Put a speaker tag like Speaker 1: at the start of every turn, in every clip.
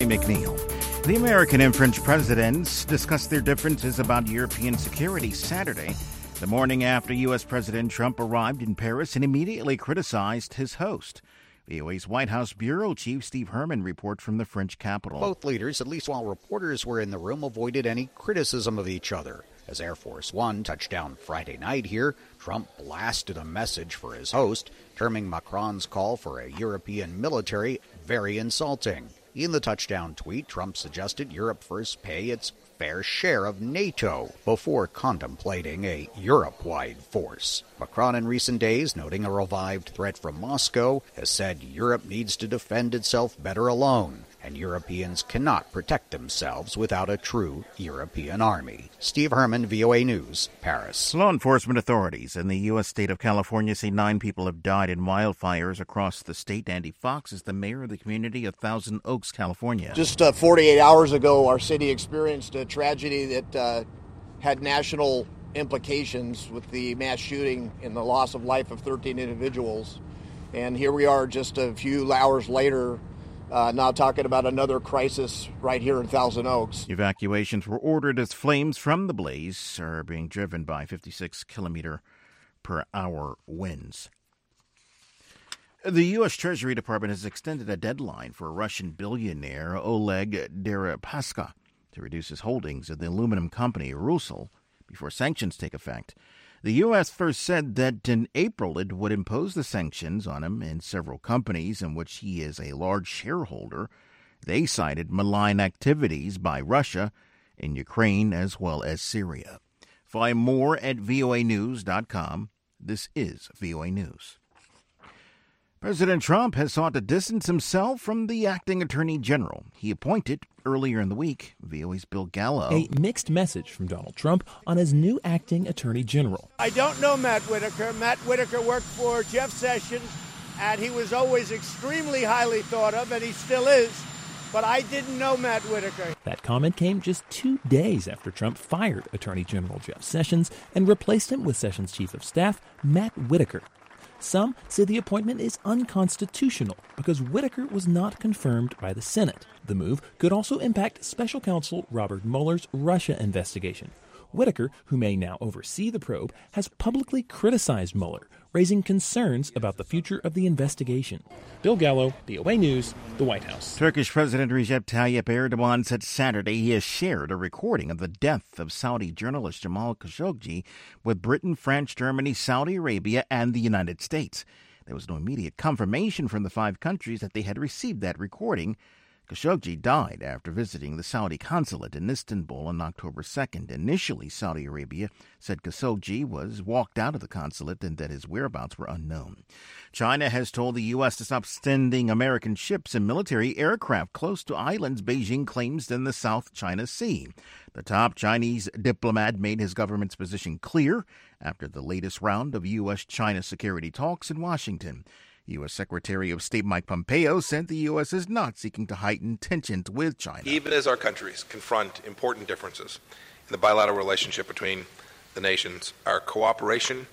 Speaker 1: McNeil. The American and French presidents discussed their differences about European security Saturday, the morning after U.S. President Trump arrived in Paris and immediately criticized his host. VOA's White House Bureau Chief Steve Herman reports from the French capital.
Speaker 2: Both leaders, at least while reporters were in the room, avoided any criticism of each other. As Air Force One touched down Friday night here, Trump blasted a message for his host, terming Macron's call for a European military very insulting. In the touchdown tweet, Trump suggested Europe first pay its fair share of NATO before contemplating a Europe-wide force. Macron in recent days, noting a revived threat from Moscow, has said Europe needs to defend itself better alone, and Europeans cannot protect themselves without a true European army. Steve Herman, VOA News, Paris.
Speaker 1: Law enforcement authorities in the U.S. state of California say 9 people have died in wildfires across the state. Andy Fox is the mayor of the community of Thousand Oaks, California.
Speaker 3: Just 48 hours ago, our city experienced a tragedy that had national implications with the mass shooting and the loss of life of 13 individuals. And here we are just a few hours later, now talking about another crisis right here in Thousand Oaks.
Speaker 1: Evacuations were ordered as flames from the blaze are being driven by 56-kilometer-per-hour winds. The U.S. Treasury Department has extended a deadline for Russian billionaire Oleg Deripaska to reduce his holdings of the aluminum company Rusal before sanctions take effect. The U.S. first said that in April it would impose the sanctions on him and several companies in which he is a large shareholder. They cited malign activities by Russia in Ukraine as well as Syria. Find more at voanews.com. This is VOA News. President Trump has sought to distance himself from the acting attorney general he appointed earlier in the week. VOA's Bill Gallo.
Speaker 4: A mixed message from Donald Trump on his new acting attorney general.
Speaker 5: I don't know Matt Whitaker. Matt Whitaker worked for Jeff Sessions, and he was always extremely highly thought of, and he still is. But I didn't know Matt Whitaker.
Speaker 4: That comment came just 2 days after Trump fired Attorney General Jeff Sessions and replaced him with Sessions' chief of staff, Matt Whitaker. Some say the appointment is unconstitutional because Whitaker was not confirmed by the Senate. The move could also impact special counsel Robert Mueller's Russia investigation. Whitaker, who may now oversee the probe, has publicly criticized Mueller, raising concerns about the future of the investigation. Bill Gallo, VOA News, the White House.
Speaker 1: Turkish President Recep Tayyip Erdogan said Saturday he has shared a recording of the death of Saudi journalist Jamal Khashoggi with Britain, France, Germany, Saudi Arabia, and the United States. There was no immediate confirmation from the 5 countries that they had received that recording. Khashoggi died after visiting the Saudi consulate in Istanbul on October 2nd. Initially, Saudi Arabia said Khashoggi was walked out of the consulate and that his whereabouts were unknown. China has told the U.S. to stop sending American ships and military aircraft close to islands Beijing claims in the South China Sea. The top Chinese diplomat made his government's position clear after the latest round of U.S.-China security talks in Washington. U.S. Secretary of State Mike Pompeo said the U.S. is not seeking to heighten tensions with China.
Speaker 6: Even as our countries confront important differences in the bilateral relationship between the nations, our cooperation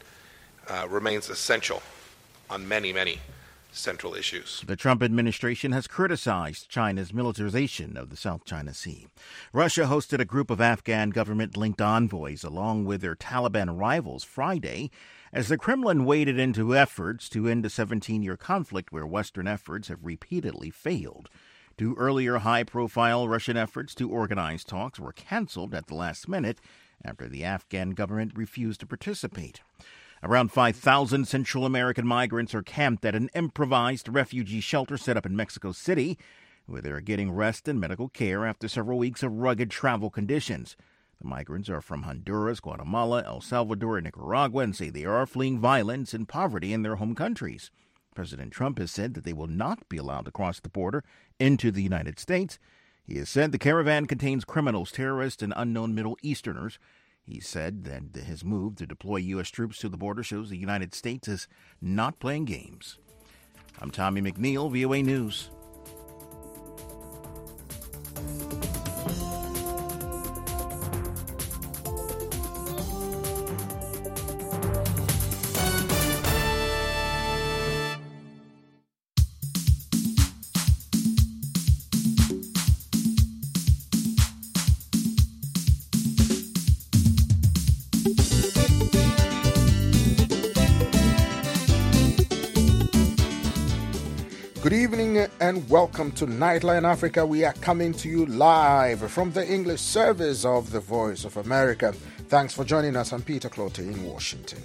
Speaker 6: remains essential on many, many central issues.
Speaker 1: The Trump administration has criticized China's militarization of the South China Sea. Russia hosted a group of Afghan government-linked envoys along with their Taliban rivals Friday as the Kremlin waded into efforts to end a 17-year conflict where Western efforts have repeatedly failed. 2 earlier high-profile Russian efforts to organize talks were canceled at the last minute after the Afghan government refused to participate. Around 5,000 Central American migrants are camped at an improvised refugee shelter set up in Mexico City, where they are getting rest and medical care after several weeks of rugged travel conditions. The migrants are from Honduras, Guatemala, El Salvador, and Nicaragua and say they are fleeing violence and poverty in their home countries. President Trump has said that they will not be allowed to cross the border into the United States. He has said the caravan contains criminals, terrorists, and unknown Middle Easterners. He said that his move to deploy U.S. troops to the border shows the United States is not playing games. I'm Tommy McNeil, VOA News.
Speaker 7: Good evening and welcome to Nightline Africa. We are coming to you live from the English service of the Voice of America. Thanks for joining us. I'm Peter Clote in Washington.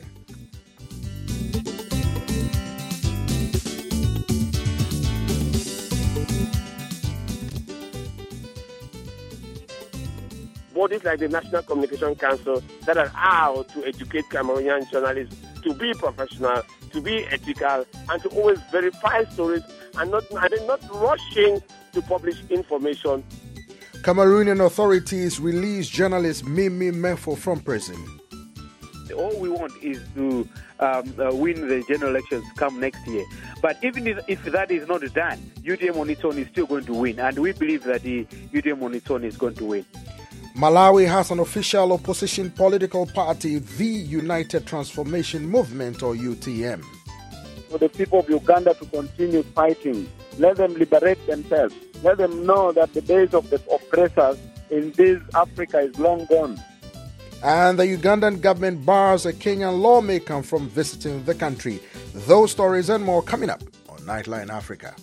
Speaker 8: Bodies like the National Communication Council that are out to educate Cameroonian journalists to be professional, to be ethical, and to always verify stories and not rushing to publish information.
Speaker 7: Cameroonian authorities release journalist Mimi Mefo from prison.
Speaker 9: All we want is to win the general elections come next year. But even if that is not done, UDM on its own is still going to win. And we believe that the UDM on its own is going to win.
Speaker 7: Malawi has an official opposition political party, the United Transformation Movement, or UTM.
Speaker 10: For the people of Uganda to continue fighting, let them liberate themselves. Let them know that the days of the oppressors in this Africa is long gone.
Speaker 7: And the Ugandan government bars a Kenyan lawmaker from visiting the country. Those stories and more coming up on Nightline Africa.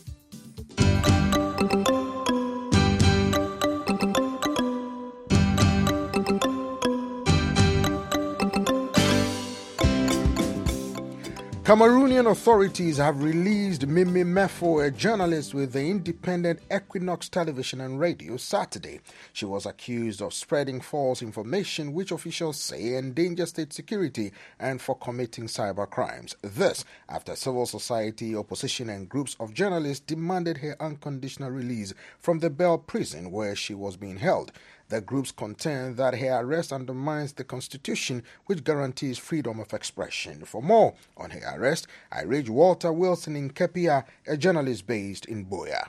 Speaker 7: Cameroonian authorities have released Mimi Mefo, a journalist with the independent Equinox Television and Radio, Saturday. She was accused of spreading false information which officials say endanger state security and for committing cyber crimes. This after civil society, opposition and groups of journalists demanded her unconditional release from the Bell prison where she was being held. The groups contend that her arrest undermines the Constitution, which guarantees freedom of expression. For more on her arrest, I reach Walter Wilson in Kepia, a journalist based in Buea.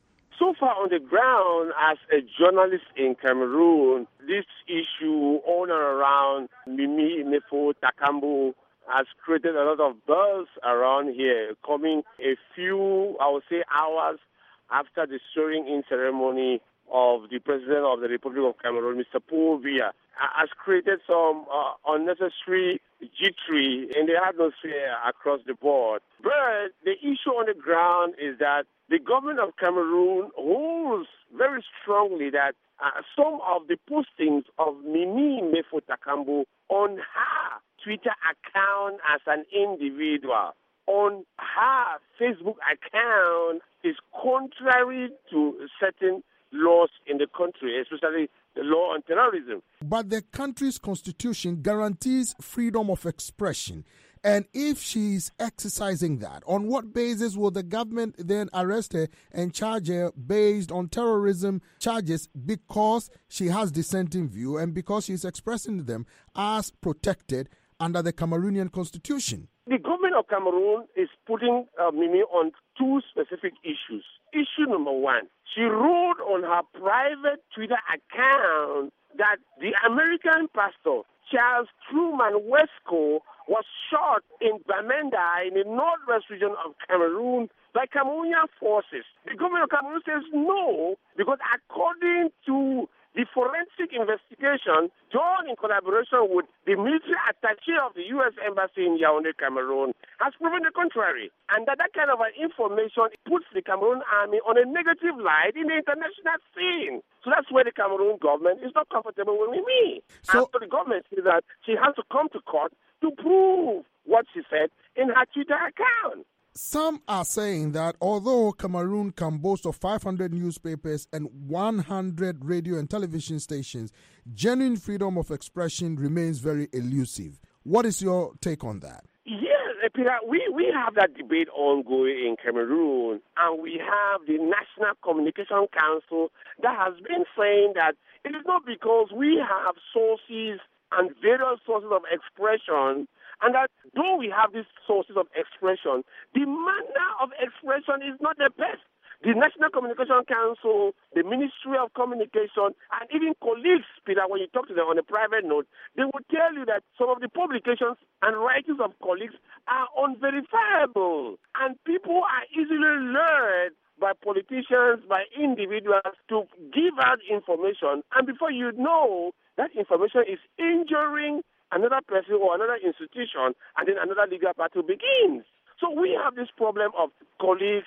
Speaker 8: So far on the ground, as a journalist in Cameroon, this issue on and around Mimi Mefo Takambo has created a lot of buzz around here, coming a few, I would say, hours after the swearing-in ceremony of the President of the Republic of Cameroon, Mr. Paul Biya, has created some unnecessary jittery in the atmosphere across the board. But the issue on the ground is that the government of Cameroon holds very strongly that some of the postings of Mimi Mefo Takambo on her Twitter account as an individual, on her Facebook account, is contrary to certain laws in the country, especially the law on terrorism.
Speaker 7: But the country's constitution guarantees freedom of expression. And if she's exercising that, on what basis will the government then arrest her and charge her based on terrorism charges because she has dissenting view and because she's expressing them as protected under the Cameroonian constitution?
Speaker 8: The government of Cameroon is putting Mimi on two specific issues. Issue number one, she wrote on her private Twitter account that the American pastor, Charles Truman Wesco, was shot in Bamenda in the northwest region of Cameroon by Cameroonian forces. The government of Cameroon says no, because according to the forensic investigation done in collaboration with the military attaché of the U.S. Embassy in Yaoundé, Cameroon, has proven the contrary. And that kind of information puts the Cameroon army on a negative light in the international scene. So that's where the Cameroon government is not comfortable with me. So the government says that she has to come to court to prove what she said in her Twitter account.
Speaker 7: Some are saying that although Cameroon can boast of 500 newspapers and 100 radio and television stations, genuine freedom of expression remains very elusive. What is your take on that?
Speaker 8: Yes, Peter, we have that debate ongoing in Cameroon, and we have the National Communication Council that has been saying that it is not because we have sources and various sources of expression, and that though we have these sources of expression, the manner of expression is not the best. The National Communication Council, the Ministry of Communication, and even colleagues, Peter, when you talk to them on a private note, they will tell you that some of the publications and writings of colleagues are unverifiable. And people are easily lured by politicians, by individuals to give out information. And before you know, that information is injuring another person or another institution, and then another legal battle begins. So we have this problem of colleagues,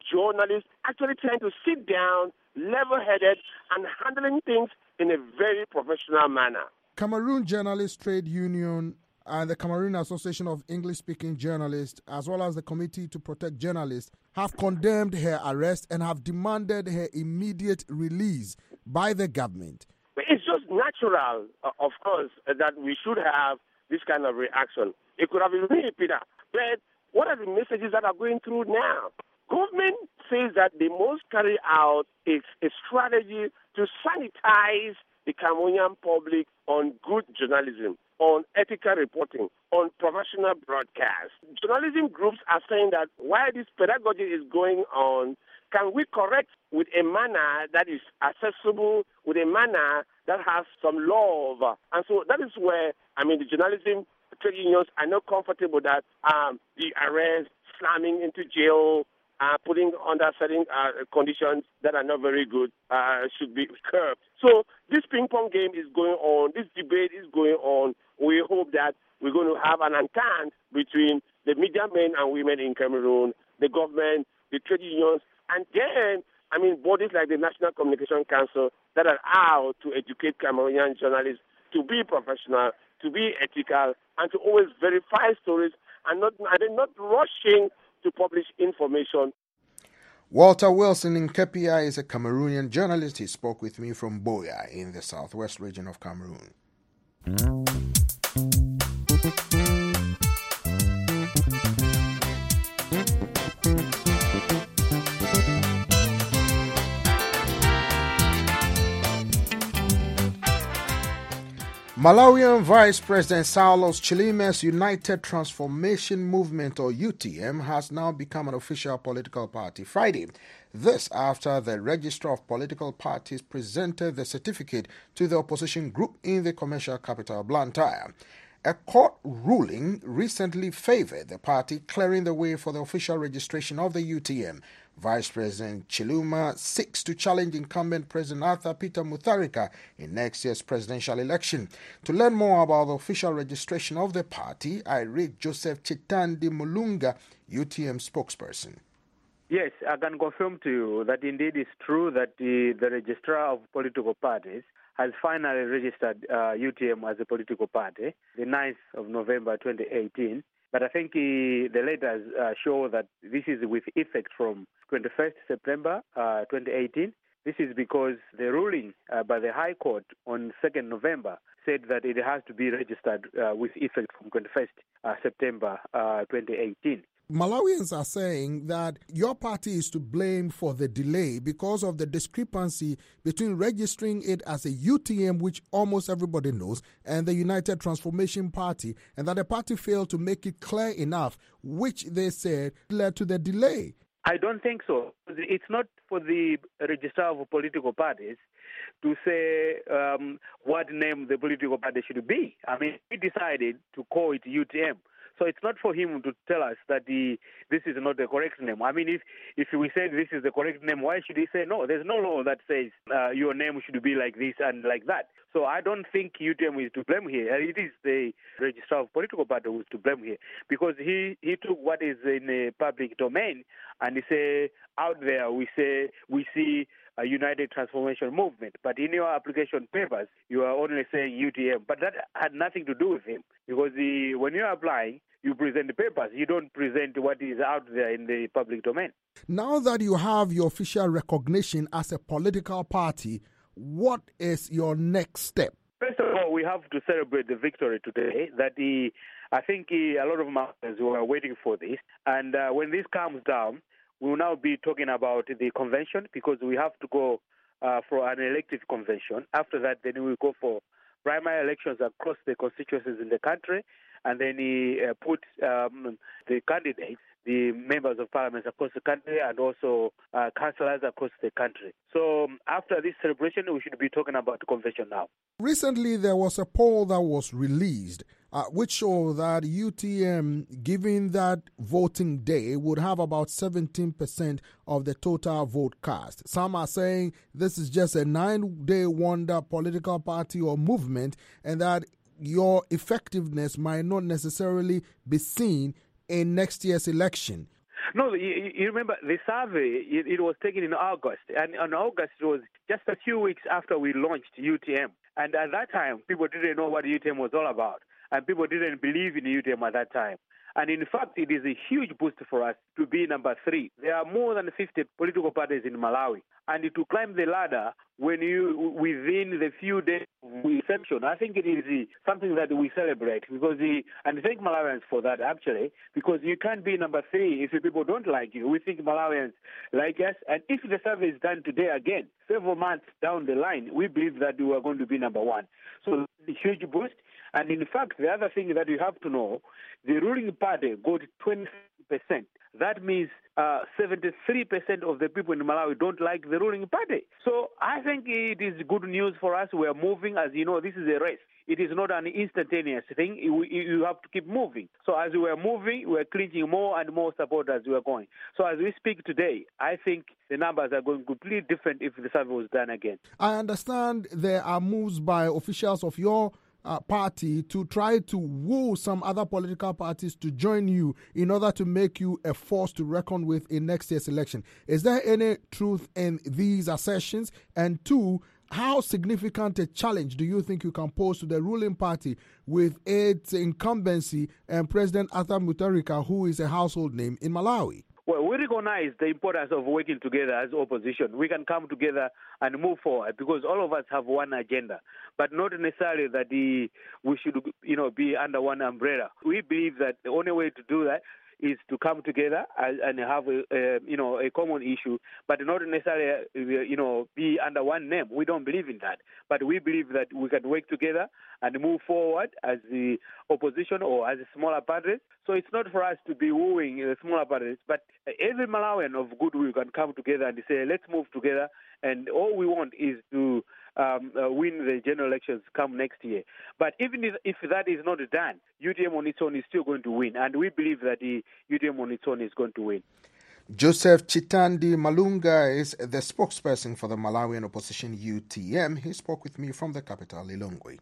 Speaker 8: journalists actually trying to sit down, level-headed, and handling things in a very professional manner.
Speaker 7: Cameroon Journalists Trade Union and the Cameroon Association of English-Speaking Journalists, as well as the Committee to Protect Journalists, have condemned her arrest and have demanded her immediate release by the government.
Speaker 8: It's just natural, of course, that we should have this kind of reaction. It could have been me, Peter. But what are the messages that are going through now? Government says that they must carry out a strategy to sanitize the Cameroonian public on good journalism, on ethical reporting, on professional broadcast. Journalism groups are saying that while this pedagogy is going on, can we correct with a manner that is accessible, with a manner that has some love? And so that is where, the journalism trade unions are not comfortable that the arrest, slamming into jail, putting under certain conditions that are not very good should be curbed. So this ping-pong game is going on. This debate is going on. We hope that we're going to have an entente between the media men and women in Cameroon, the government, the trade unions, and then, bodies like the National Communication Council that are out to educate Cameroonian journalists to be professional, to be ethical, and to always verify stories and not rushing to publish information.
Speaker 7: Walter Wilson in Kepia is a Cameroonian journalist. He spoke with me from Boya in the southwest region of Cameroon. Malawian Vice President Saulos Chilime's United Transformation Movement, or UTM, has now become an official political party Friday. This after the Registrar of Political Parties presented the certificate to the opposition group in the commercial capital Blantyre. A court ruling recently favored the party, clearing the way for the official registration of the UTM. Vice President Chiluma seeks to challenge incumbent President Arthur Peter Mutharika in next year's presidential election. To learn more about the official registration of the party, I read Joseph Chitandi Mulunga, UTM spokesperson.
Speaker 9: Yes, I can confirm to you that indeed it's true that the Registrar of Political Parties has finally registered UTM as a political party, the 9th of November 2018. But I think the letters show that this is with effect from 21st September 2018. This is because the ruling by the High Court on 2nd November said that it has to be registered with effect from 21st September 2018.
Speaker 7: Malawians are saying that your party is to blame for the delay because of the discrepancy between registering it as a UTM, which almost everybody knows, and the United Transformation Party, and that the party failed to make it clear enough, which they said led to the delay.
Speaker 9: I don't think so. It's not for the Registrar of Political Parties to say what name the political party should be. We decided to call it UTM. So it's not for him to tell us that this is not the correct name. If we say this is the correct name, why should he say no? There's no law that says your name should be like this and like that. So I don't think UTM is to blame here. It is the Registrar of Political Party who is to blame here, because he took what is in the public domain and he say out there we see a United Transformation Movement, but in your application papers you are only saying UTM. But that had nothing to do with him, because when you are applying, you present the papers. You don't present what is out there in the public domain.
Speaker 7: Now that you have your official recognition as a political party, what is your next step?
Speaker 9: First of all, we have to celebrate the victory today. I think a lot of Malawians were waiting for this. And when this comes down, we will now be talking about the convention, because we have to go for an elective convention. After that, then we will go for primary elections across the constituencies in the country, and then he put the candidates, the members of parliament across the country, and also councillors across the country. So after this celebration, we should be talking about the convention now.
Speaker 7: Recently, there was a poll that was released which showed that UTM, given that voting day, would have about 17% of the total vote cast. Some are saying this is just a 9-day wonder political party or movement, and that your effectiveness might not necessarily be seen in next year's election.
Speaker 9: No, you remember the survey, it was taken in August. And in August, it was just a few weeks after we launched UTM. And at that time, people didn't know what UTM was all about. And people didn't believe in UTM at that time. And in fact, it is a huge boost for us to be number 3. There are more than 50 political parties in Malawi. And to climb the ladder when you within the few days of reception, I think it is something that we celebrate and thank Malawians for that actually, because you can't be number 3 if people don't like you. We think Malawians like us, and if the survey is done today again, several months down the line, we believe that we are going to be number 1. So it's a huge boost. And in fact, the other thing that you have to know, the ruling party got 20%. That means 73% of the people in Malawi don't like the ruling party. So I think it is good news for us. We are moving. As you know, this is a race. It is not an instantaneous thing. You have to keep moving. So as we are moving, we are clinching more and more support as we are going. So as we speak today, I think the numbers are going completely different if the survey was done again.
Speaker 7: I understand there are moves by officials of your party to try to woo some other political parties to join you in order to make you a force to reckon with in next year's election. Is there any truth in these assertions? And 2, how significant a challenge do you think you can pose to the ruling party with its incumbency and President Arthur Mutharika, who is a household name in Malawi?
Speaker 9: Well, we recognize the importance of working together as opposition. We can come together and move forward because all of us have one agenda, but not necessarily that we should, be under one umbrella. We believe that the only way to do that is to come together and have a common issue, but not necessarily be under one name. We don't believe in that, but we believe that we can work together and move forward as the opposition or as a smaller parties. So it's not for us to be wooing the smaller parties, but every Malawian of goodwill can come together and say, let's move together, and all we want is to win the general elections come next year. But even if that is not done, UTM on its own is still going to win, and we believe that the UTM on its own is going to win.
Speaker 7: Joseph Chitandi Malunga is the spokesperson for the Malawian opposition UTM. He spoke with me from the capital, Lilongwe.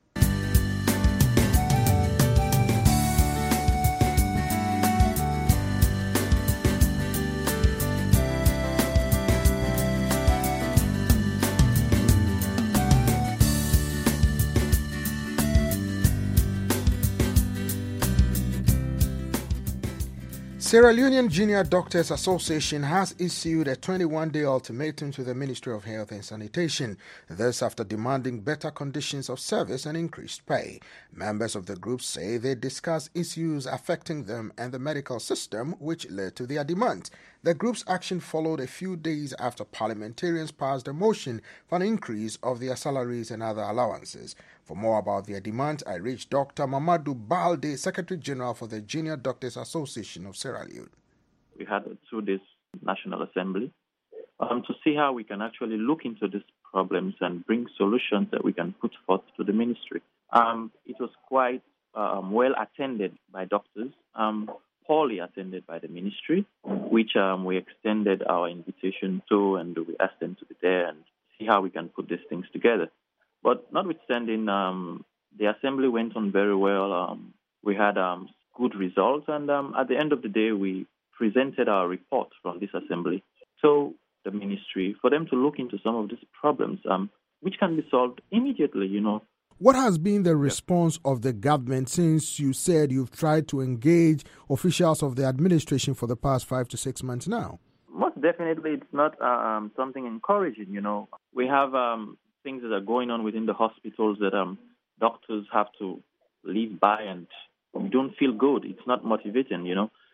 Speaker 7: Sierra Leonean Junior Doctors Association has issued a 21-day ultimatum to the Ministry of Health and Sanitation, this after demanding better conditions of service and increased pay. Members of the group say they discussed issues affecting them and the medical system, which led to their demand. The group's action followed a few days after parliamentarians passed a motion for an increase of their salaries and other allowances. For more about their demands, I reached Dr. Mamadou Balde, Secretary General for the Junior Doctors Association of Sierra Leone.
Speaker 11: We had a 2-day National Assembly to see how we can actually look into these problems and bring solutions that we can put forth to the ministry. It was quite well attended by doctors, poorly attended by the ministry, which we extended our invitation to, and we asked them to be there and see how we can put these things together. But notwithstanding, the assembly went on very well. We had good results, and at the end of the day, we presented our report from this assembly to the ministry for them to look into some of these problems, which can be solved immediately,
Speaker 7: What has been the response of the government since you said you've tried to engage officials of the administration for the past 5 to 6 months now?
Speaker 11: Most definitely, it's not something encouraging, We have things that are going on within the hospitals that doctors have to live by, and we don't feel good. It's not motivating,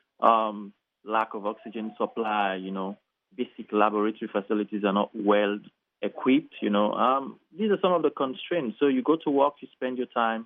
Speaker 11: Lack of oxygen supply, basic laboratory facilities are not well equipped, These are some of the constraints. So you go to work, you spend your time,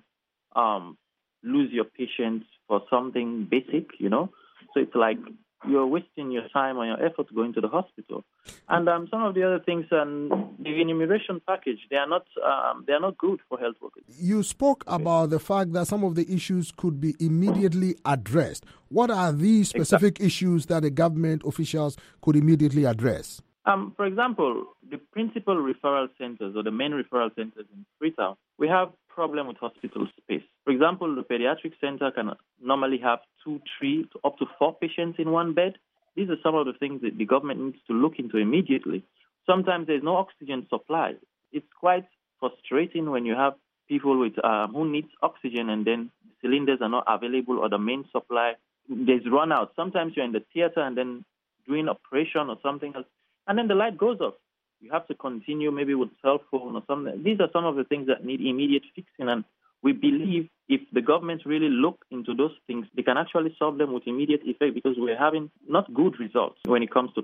Speaker 11: lose your patients for something basic, So it's like you're wasting your time and your effort going to the hospital. And some of the other things, the enumeration package, they are not good for health workers.
Speaker 7: You spoke about the fact that some of the issues could be immediately addressed. What are these specific issues that the government officials could immediately address?
Speaker 11: For example, the principal referral centers or the main referral centers in Freetown, we have problem with hospital space. For example, the pediatric center can normally have 2, 3, up to 4 patients in one bed. These are some of the things that the government needs to look into immediately. Sometimes there's no oxygen supply. It's quite frustrating when you have people with who needs oxygen and then cylinders are not available or the main supply, there's run out. Sometimes you're in the theater and then doing operation or something else, and then the light goes off. You have to continue maybe with cell phone or something. These are some of the things that need immediate fixing, and we believe if the government really look into those things, they can actually solve them with immediate effect because we're having not good results when it comes to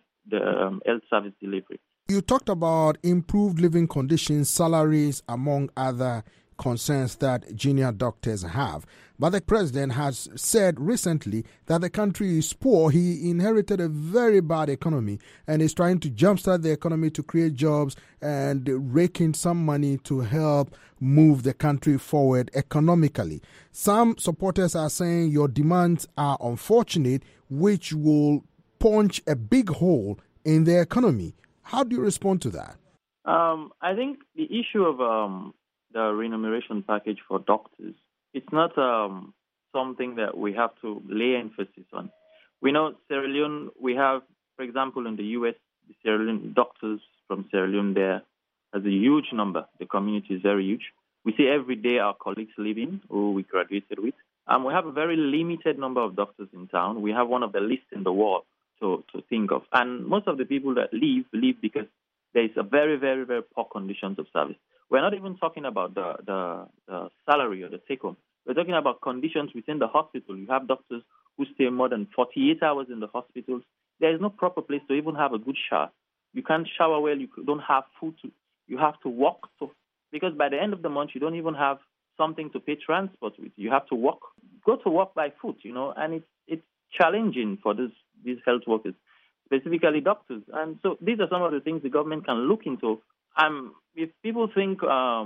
Speaker 11: the health service delivery.
Speaker 7: You talked about improved living conditions, salaries, among other concerns that junior doctors have. But the president has said recently that the country is poor. He inherited a very bad economy and is trying to jumpstart the economy to create jobs and rake in some money to help move the country forward economically. Some supporters are saying your demands are unfortunate, which will punch a big hole in the economy. How do you respond to that?
Speaker 11: I think the issue of the remuneration package for doctors, it's not something that we have to lay emphasis on. We know Sierra Leone, we have, for example, in the U.S., the Sierra Leone doctors from Sierra Leone there has a huge number. The community is very huge. We see every day our colleagues leaving who we graduated with. We have a very limited number of doctors in town. We have one of the least in the world to think of. And most of the people that leave because there is a very, very, very poor conditions of service. We're not even talking about the salary or the take-home. We're talking about conditions within the hospital. You have doctors who stay more than 48 hours in the hospitals. There is no proper place to even have a good shower. You can't shower well. You don't have food. You have to walk. Because by the end of the month, you don't even have something to pay transport with. You have to walk, go to work by foot, and it's challenging for these health workers, specifically doctors. And so these are some of the things the government can look into. If people think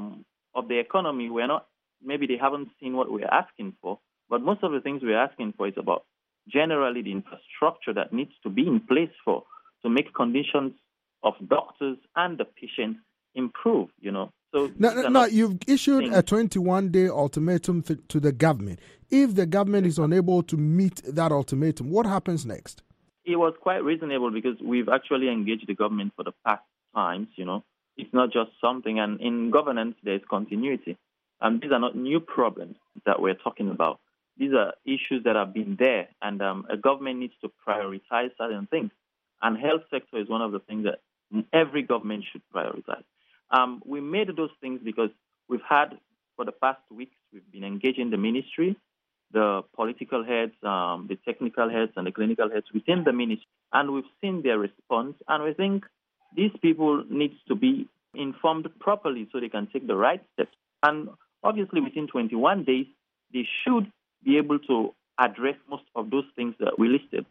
Speaker 11: of the economy, maybe they haven't seen what we're asking for, but most of the things we're asking for is about generally the infrastructure that needs to be in place to make conditions of doctors and the patients improve, So
Speaker 7: now you've issued a 21-day ultimatum to the government. If the government is unable to meet that ultimatum, what happens next?
Speaker 11: It was quite reasonable because we've actually engaged the government for the past times, It's not just something, and in governance, there's continuity. And these are not new problems that we're talking about. These are issues that have been there, and a government needs to prioritize certain things. And health sector is one of the things that every government should prioritize. We made those things because we've had, for the past weeks, we've been engaging the ministry, the political heads, the technical heads, and the clinical heads within the ministry, and we've seen their response, and we think these people need to be informed properly so they can take the right steps. And obviously, within 21 days, they should be able to address most of those things that we listed.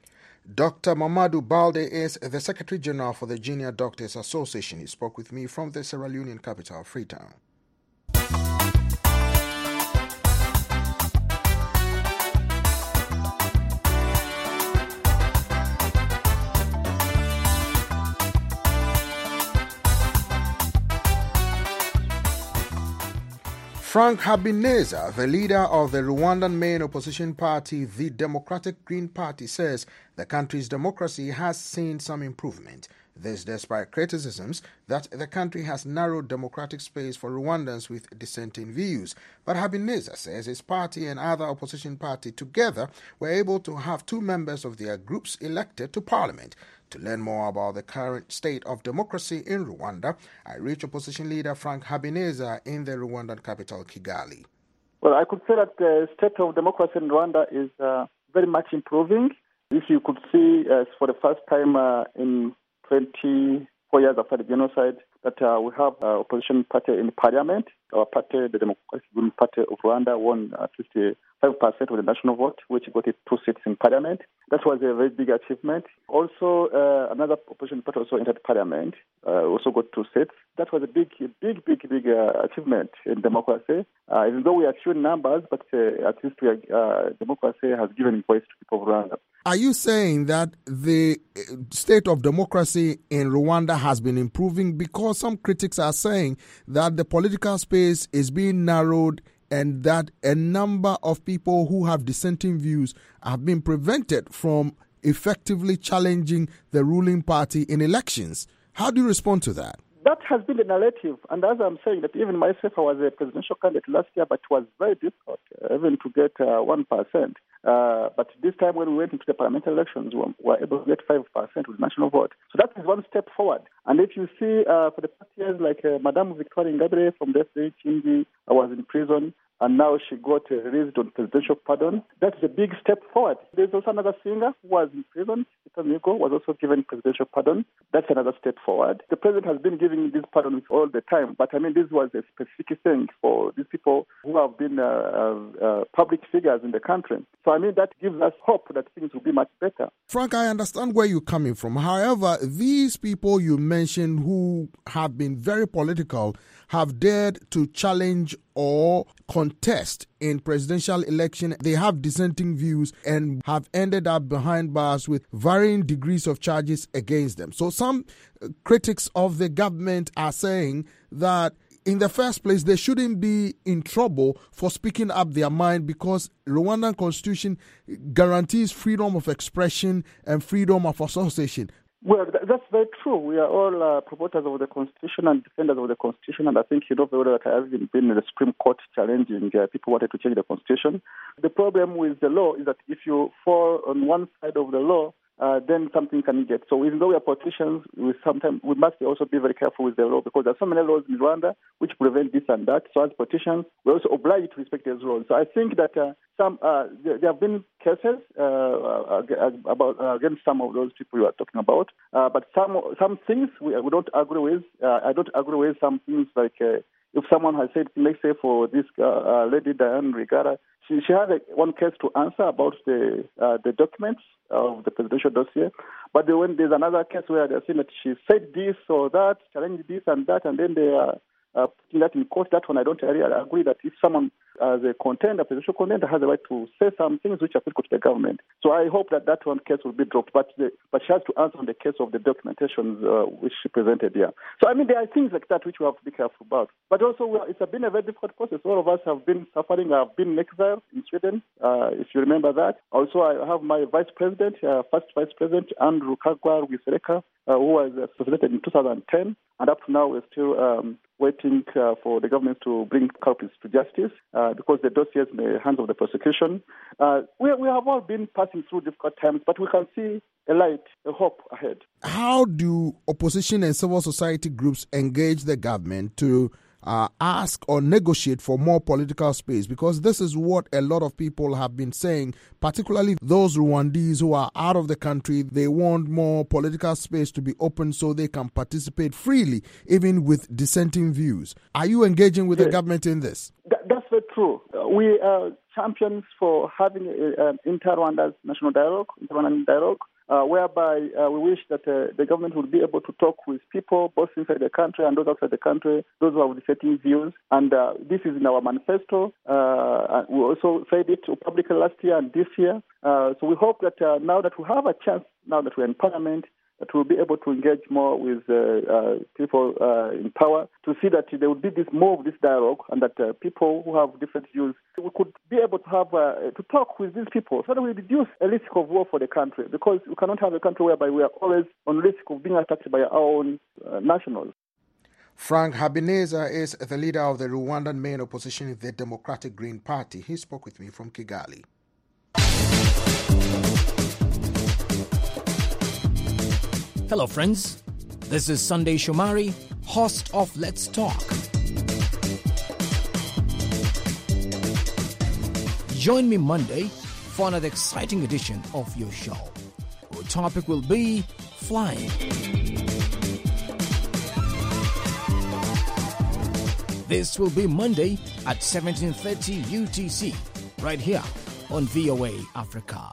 Speaker 7: Dr. Mamadou Balde is the Secretary General for the Junior Doctors Association. He spoke with me from the Sierra Leonean capital, Freetown. Frank Habineza, the leader of the Rwandan main opposition party, the Democratic Green Party, says the country's democracy has seen some improvement. This despite criticisms that the country has narrowed democratic space for Rwandans with dissenting views. But Habineza says his party and other opposition parties together were able to have 2 members of their groups elected to parliament. To learn more about the current state of democracy in Rwanda, I reached opposition leader Frank Habineza in the Rwandan capital, Kigali.
Speaker 10: Well, I could say that the state of democracy in Rwanda is very much improving. If you could see, for the first time in 24 years after the genocide, that we have opposition party in parliament. Our party, the Democratic Green Party of Rwanda, won 55% of the national vote, which got it 2 seats in parliament. That was a very big achievement. Also, another opposition party also entered parliament, also got 2 seats. That was a big achievement in democracy. Even though we are few numbers, but at least democracy has given voice to people of Rwanda.
Speaker 7: Are you saying that the state of democracy in Rwanda has been improving? Because some critics are saying that the political space is being narrowed and that a number of people who have dissenting views have been prevented from effectively challenging the ruling party in elections. How do you respond to that?
Speaker 10: That has been the narrative, and as I'm saying that even myself, I was a presidential candidate last year, but it was very difficult even to get 1%. But this time when we went into the parliamentary elections, we were able to get 5% with national vote. So that is one step forward. And if you see for the past years, like Madame Victoire Ingabire from the FDC Chinji was in prison, and now she got released on presidential pardon. That's a big step forward. There's also another singer who was in prison, Peter Migo, was also given presidential pardon. That's another step forward. The president has been giving these pardons all the time, but I mean, this was a specific thing for these people who have been public figures in the country. So I mean, that gives us hope that things will be much better.
Speaker 7: Frank, I understand where you're coming from. However, these people you mentioned who have been very political have dared to challenge or contest in presidential election. They have dissenting views and have ended up behind bars with varying degrees of charges against them. So some critics of the government are saying that in the first place, they shouldn't be in trouble for speaking up their mind because Rwandan constitution guarantees freedom of expression and freedom of association.
Speaker 10: Well, that's very true. We are all promoters of the Constitution and defenders of the Constitution, and I think you know very well that I have even been in the Supreme Court challenging people wanted to change the Constitution. The problem with the law is that if you fall on one side of the law, then something can get. So even though we are politicians, we must also be very careful with the law because there are so many laws in Rwanda which prevent this and that. So as politicians, we're also obliged to respect those laws. So I think that there have been cases against some of those people you are talking about. But some things we don't agree with. I don't agree with some things like if someone has said, let's say for this lady Diane Rwigara, she had one case to answer about the documents of the presidential dossier. But when there's another case where they're saying that she said this or that, challenged this and that, and then they are putting that in court, that one I don't really agree that if someone as a presidential contender has the right to say some things which are critical to the government. So I hope that one case will be dropped, but she has to answer on the case of the documentation which she presented here. So I mean, there are things like that which we have to be careful about. But also, it's been a very difficult process. All of us have been suffering. I've been in exile in Sweden, if you remember that. Also, I have my first vice president, Andrew Kagwa Rwisereka, who was assassinated in 2010, and up to now we're still waiting for the government to bring culprits to justice because the dossier is in the hands of the prosecution. We have all been passing through difficult times, but we can see a light, a hope ahead.
Speaker 7: How do opposition and civil society groups engage the government to ask or negotiate for more political space? Because this is what a lot of people have been saying, particularly those Rwandese who are out of the country. They want more political space to be open so they can participate freely, even with dissenting views. Are you engaging with the government in this?
Speaker 10: That's very true. We are champions for having an inter-Rwandan national dialogue, whereby we wish that the government would be able to talk with people both inside the country and those outside the country, those who have dissenting views. And this is in our manifesto. We also said it publicly last year and this year. So we hope that now that we have a chance, now that we're in parliament, that we'll be able to engage more with people in power to see that there would be this dialogue, and that people who have different views, we could be able to have to talk with these people so that we reduce a risk of war for the country, because we cannot have a country whereby we are always on risk of being attacked by our own nationals.
Speaker 7: Frank Habineza is the leader of the Rwandan main opposition, the Democratic Green Party. He spoke with me from Kigali.
Speaker 12: Hello, friends. This is Sunday Shomari, host of Let's Talk. Join me Monday for another exciting edition of your show. Our topic will be flying. This will be Monday at 17:30 UTC, right here on VOA Africa.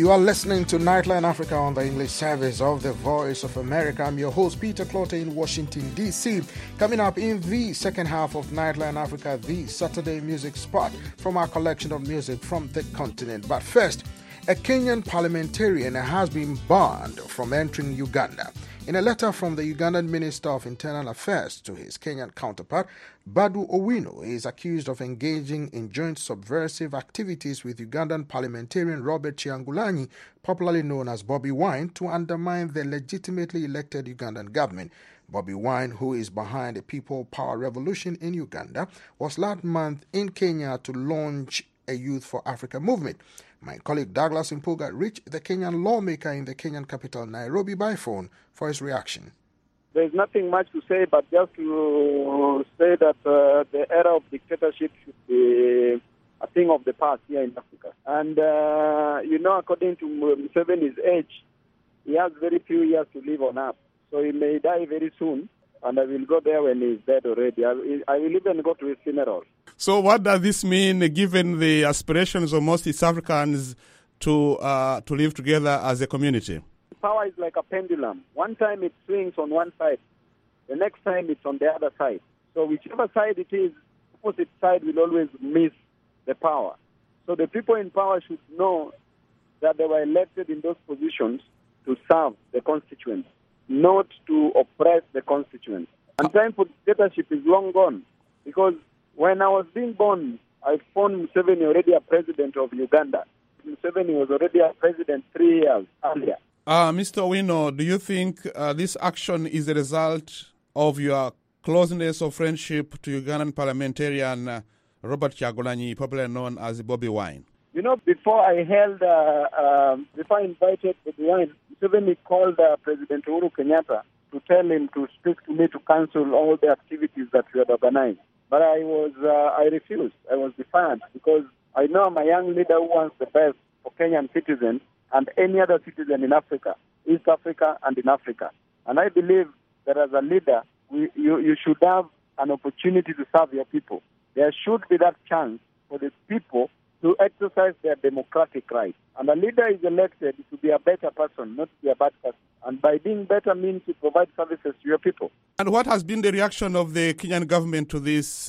Speaker 7: You are listening to Nightline Africa on the English service of the Voice of America. I'm your host, Peter Clotte in Washington, D.C. Coming up in the second half of Nightline Africa, the Saturday music spot from our collection of music from the continent. But first, a Kenyan parliamentarian has been banned from entering Uganda. In a letter from the Ugandan Minister of Internal Affairs to his Kenyan counterpart, Badu Owino is accused of engaging in joint subversive activities with Ugandan parliamentarian Robert Kyagulanyi, popularly known as Bobi Wine, to undermine the legitimately elected Ugandan government. Bobi Wine, who is behind the People Power Revolution in Uganda, was last month in Kenya to launch a Youth for Africa movement. My colleague Douglas Impuga reached the Kenyan lawmaker in the Kenyan capital, Nairobi, by phone for his reaction.
Speaker 10: There's nothing much to say, but just to say that the era of dictatorship should be a thing of the past here in Africa. And, according to Museveni's age, he has very few years to live on Earth. So he may die very soon, and I will go there when he's dead already. I will even go to his funeral.
Speaker 13: So what does this mean, given the aspirations of most East Africans to live together as a community?
Speaker 10: Power is like a pendulum. One time it swings on one side. The next time it's on the other side. So whichever side it is, the opposite side will always miss the power. So the people in power should know that they were elected in those positions to serve the constituents, not to oppress the constituents. And time for dictatorship is long gone, because when I was being born, I found Museveni already a president of Uganda. Museveni was already a president 3 years earlier.
Speaker 13: Mr. Owino, do you think this action is a result of your closeness of friendship to Ugandan parliamentarian Robert Kyagulanyi, popularly known as Bobi Wine?
Speaker 10: Before I invited Bobi Wine, Museveni called President Uhuru Kenyatta to tell him to speak to me to cancel all the activities that we had organized. But I refused. I was defiant because I know I'm a young leader who wants the best for Kenyan citizens and any other citizen in Africa, East Africa and in Africa. And I believe that as a leader, you should have an opportunity to serve your people. There should be that chance for the people to exercise their democratic rights. And a leader is elected to be a better person, not to be a bad person. And by being better means to provide services to your people.
Speaker 13: And what has been the reaction of the Kenyan government to this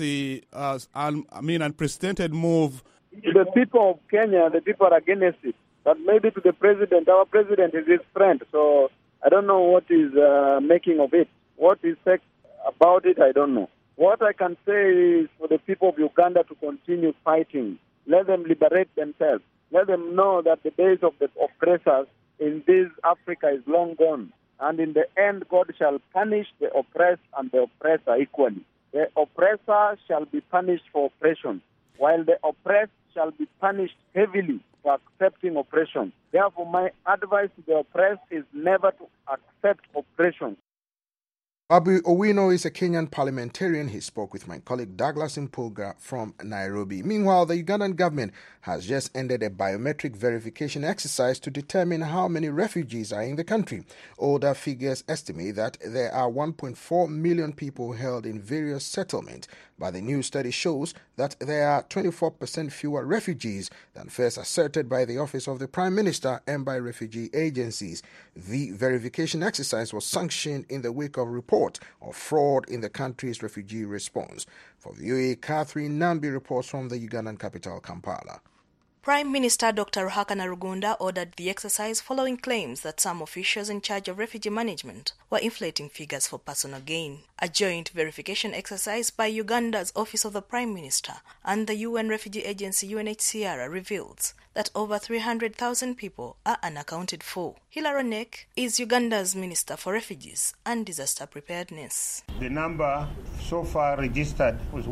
Speaker 13: unprecedented move?
Speaker 10: To the people of Kenya, the people are against it. But maybe to the president, our president is his friend. So I don't know what he's making of it. What he said about it, I don't know. What I can say is for the people of Uganda to continue fighting. Let them liberate themselves. Let them know that the days of the oppressors in this Africa is long gone. And in the end, God shall punish the oppressed and the oppressor equally. The oppressor shall be punished for oppression, while the oppressed shall be punished heavily for accepting oppression. Therefore, my advice to the oppressed is never to accept oppression.
Speaker 7: Bobi Owino is a Kenyan parliamentarian. He spoke with my colleague Douglas Impuga from Nairobi. Meanwhile, the Ugandan government has just ended a biometric verification exercise to determine how many refugees are in the country. Older figures estimate that there are 1.4 million people held in various settlements, but the new study shows that there are 24% fewer refugees than first asserted by the Office of the Prime Minister and by refugee agencies. The verification exercise was sanctioned in the wake of reports of fraud in the country's refugee response. For VOA, Catherine Nambi reports from the Ugandan capital, Kampala.
Speaker 14: Prime Minister Dr. Ruhakana Rugunda ordered the exercise following claims that some officials in charge of refugee management were inflating figures for personal gain. A joint verification exercise by Uganda's Office of the Prime Minister and the UN Refugee Agency UNHCR reveals that over 300,000 people are unaccounted for. Hilary Onek is Uganda's Minister for Refugees and Disaster Preparedness.
Speaker 15: The number so far registered was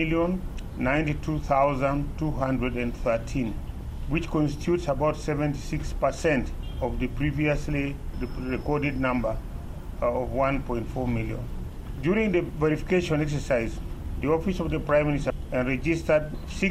Speaker 15: 1,092,213, which constitutes about 76% of the previously recorded number of 1.4 million. During the verification exercise, the Office of the Prime Minister registered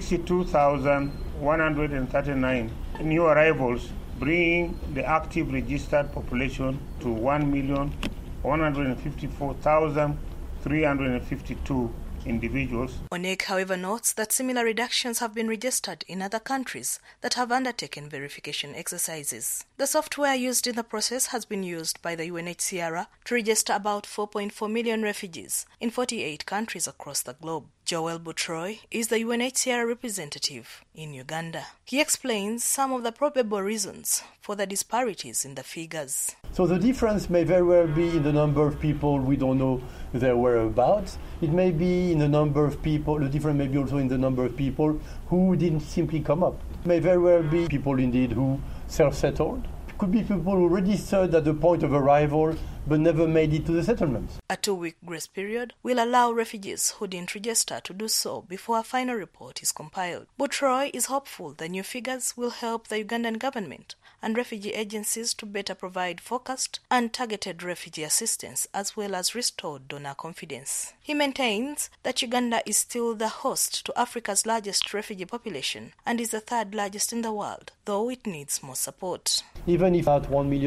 Speaker 15: 62,139 new arrivals, bringing the active registered population to 1,154,352 individuals.
Speaker 14: Onek, however, notes that similar reductions have been registered in other countries that have undertaken verification exercises. The software used in the process has been used by the UNHCR to register about 4.4 million refugees in 48 countries across the globe. Joel Butroy is the UNHCR representative in Uganda. He explains some of the probable reasons for the disparities in the figures.
Speaker 16: So the difference may very well be in the number of people we don't know their whereabouts. It may be in the number of people, the difference may be also in the number of people who didn't simply come up. It may very well be people indeed who self-settled. It could be people who registered at the point of arrival but never made it to the settlements.
Speaker 14: A 2-week grace period will allow refugees who didn't register to do so before a final report is compiled. Butroy is hopeful the new figures will help the Ugandan government and refugee agencies to better provide focused and targeted refugee assistance as well as restore donor confidence. He maintains that Uganda is still the host to Africa's largest refugee population and is the third largest in the world, though it needs more support.
Speaker 16: Even if at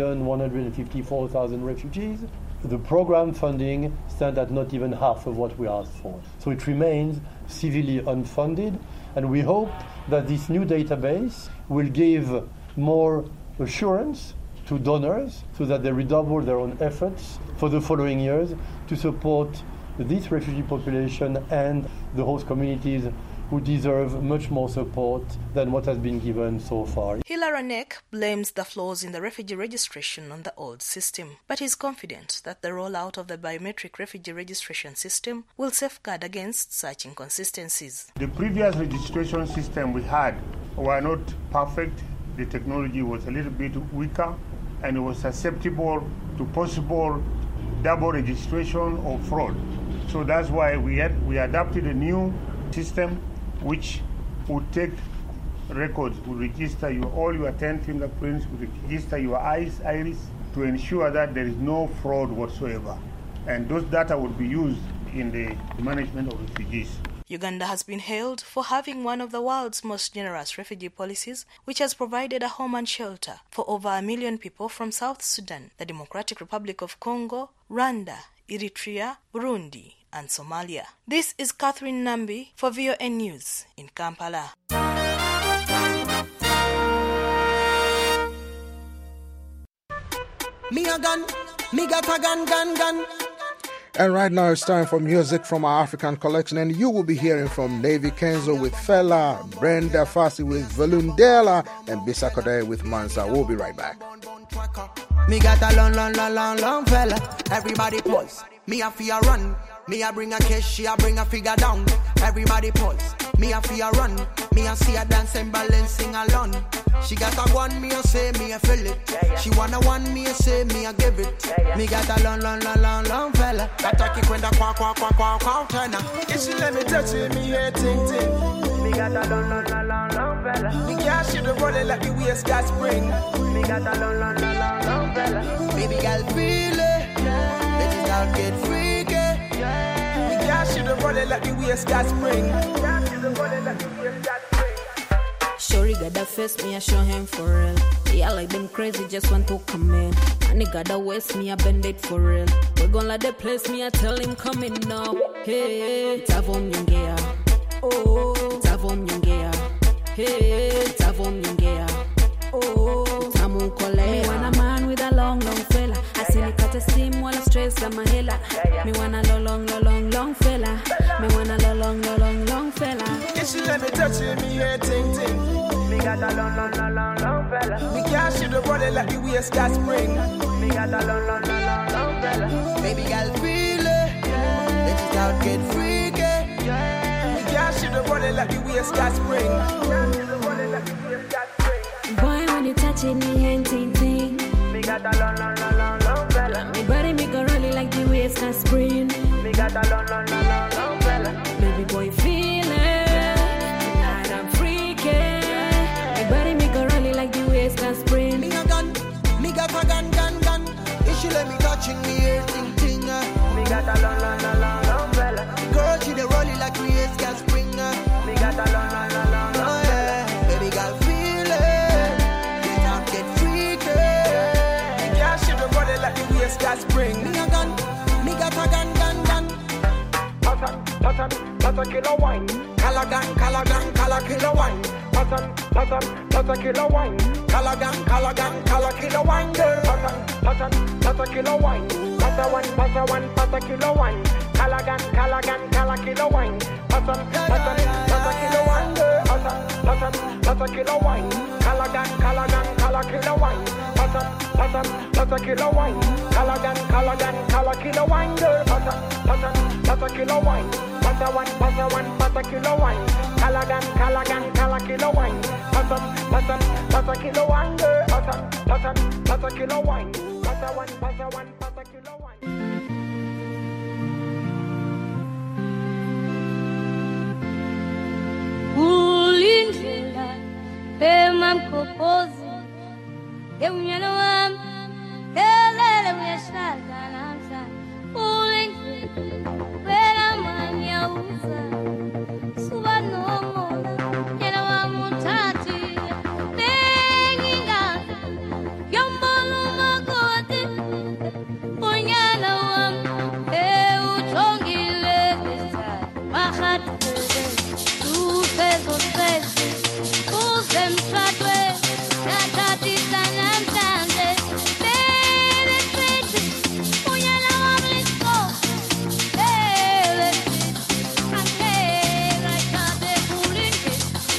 Speaker 16: 1,154,000 refugees, the program funding stands at not even half of what we asked for. So it remains severely unfunded, and we hope that this new database will give more assurance to donors so that they redouble their own efforts for the following years to support this refugee population and the host communities who deserve much more support than what has been given so far.
Speaker 14: Hilary Onek blames the flaws in the refugee registration on the old system, but is confident that the rollout of the biometric refugee registration system will safeguard against such inconsistencies.
Speaker 15: The previous registration system we had were not perfect. The technology was a little bit weaker and it was susceptible to possible double registration or fraud. So that's why we adopted a new system which would take records, would register all your 10 fingerprints, would register your iris to ensure that there is no fraud whatsoever. And those data would be used in the management of refugees.
Speaker 14: Uganda has been hailed for having one of the world's most generous refugee policies, which has provided a home and shelter for over 1 million people from South Sudan, the Democratic Republic of Congo, Rwanda, Eritrea, Burundi, and Somalia. This is Catherine Nambi for VON News in Kampala.
Speaker 12: Me a gun, me got a gun.
Speaker 7: And right now it's time for music from our African collection, and you will be hearing from Navy Kenzo with Fela, Brenda Fassi with Volundela, and Bisa Kodai with Mansa. We'll be right back.
Speaker 17: Me got a long fella. Everybody pause. Me a fear run. Me a bring a cash, she a bring a figure down. Everybody pause. Me a fear run. Me a see a dance and balance sing along. She got a one, me a say, me a feel it. She wanna one, me a say, me a give it. Me got a long fella. That I kick when the quack turner. If she let me touch it, me hear ting. Me got a long fella. Me can't shoot the body like the waist got spring. Me got a long fella. Baby girl feel it. Let it out get freaky. Me can't shoot the body like the waist got spring.
Speaker 18: Shorty got that face, me I show him for real. Yeah, like them crazy, just want to come in. And he got that waist, me I bend it for real. We gon' let the place, me I tell him come in now. Hey, Tavom Yungea. Oh, Tavom Yungea. Hey, Tavom Yungea. Oh, Tamu Kole. Me want a man with a long fella. I see me cut a steam while I stress on my hella. Me want a long fella. Me want a long fella.
Speaker 17: If she let me touch it, me hear ting. Me got a long fella. Me can't shoot the body like the waist got spring. Me got a long fella. Baby girl feel it. Let it out get freaky. Me can't shoot the body like the waist got spring.
Speaker 18: Boy, when you touch it, me ain't ting.
Speaker 17: Me got a long fella.
Speaker 18: Me body me go rolling like the waist got spring.
Speaker 17: Me got a long fella.
Speaker 18: Baby boy feel it. Tonight I'm freaking. Me body me go rolling like the waist got spring.
Speaker 17: Me a gun. Me got a gun. If she let me touching me here ting. Me got a long fella. Girl, she dey rolling like the waist got spring. Me got a long yeah. Baby girl feel it. Get out, get freaky. Me can't shoot the body like the waist got spring. Me a gun. Me got a gun.
Speaker 19: pata kilo wine. Calagan, cala kilo wine. Pata kilo wine. Calagan, cala kilo wine. Pata kilo wine. Pata one, pata kilo wine. Calagan, cala kilo wine. Pata kilo wine. Pata kilo wine. Calagan, cala kilo wine. Pata kilo wine. Calagan, cala kilo wine. Pata kilo wine. Pata one, pata kilo wine. Calagan, cala kilo wine. Pata kilo wine. Pata kilo wine. Pata one, pata kilo wine.
Speaker 20: Ulindlela pema mkopozi Emunyana wami kelele uyashaka namsa Ulindlela pema manya uza Suba nomona Nyana wami utati Nenginga Yombolo magoti Unyana wami Utongile visa Mahati Pesos, usem tratwe, natati sanam sande, bele switi, unyala wamlisko, bele switi, angela ikabe kulinde.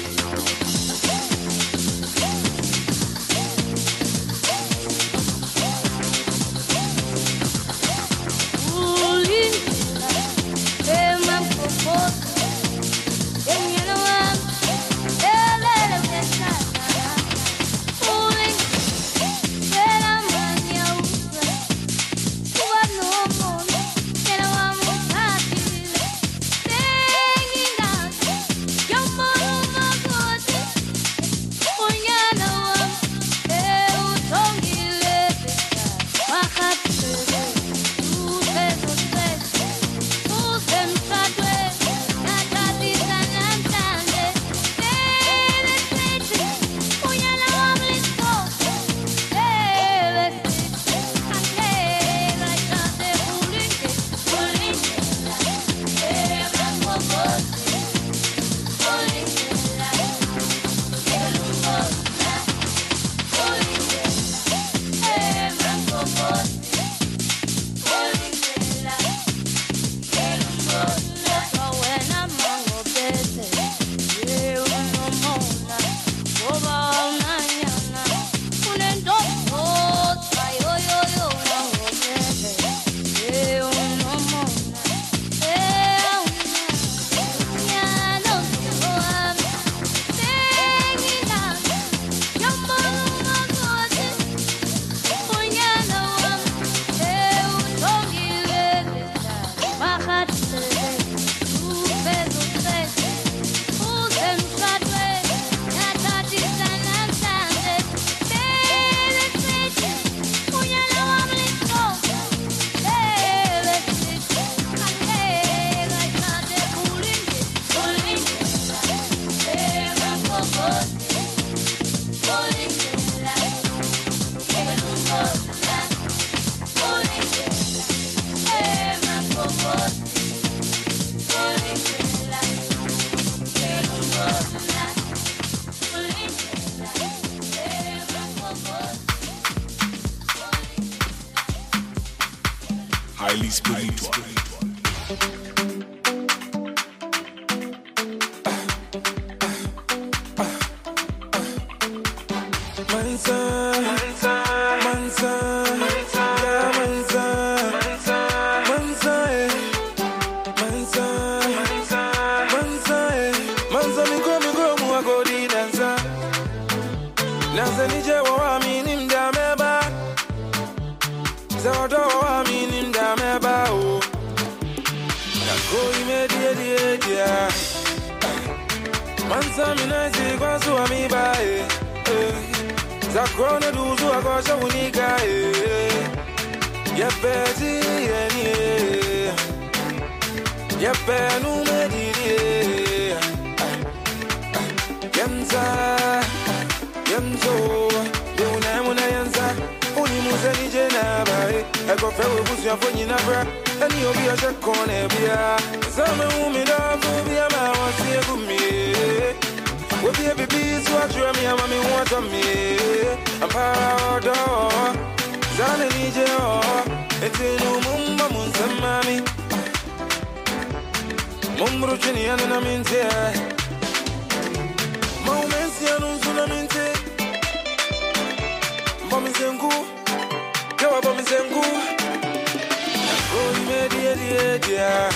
Speaker 20: Ulindila, ema mkopozi,
Speaker 21: Highly spiritual.
Speaker 22: Zakrona duzu akosha unika Yepeti yeni Yepenu mediri Yemza Yemzo Yuna yenza Uni muzeni jena bae Eko fewe busu ya fonyi na bra Eni obi ya shekone bia Some of me love will be a man wants to go me. What the babies watch me, and mommy want on me. I'm proud of Zana Nijo. It's a new mumma munsamami. Mumruchini and I'm in there. Moments and Unsunamente. Bommy Zengu. Go, Bommy Zengu. Oh, dear.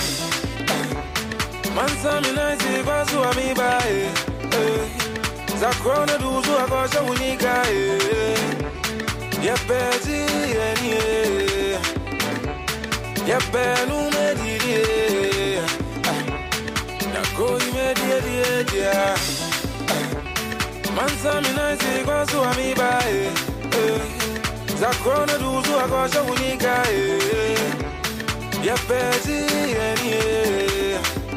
Speaker 22: Mansami nice, Basu Amiba. Zakrona duzu akosha unika. Yepezi eni. Yepenu medidi. Nakoi medidi. Mansami nice, Basu Amiba. Zakrona duzu akosha unika. Yepezi eni.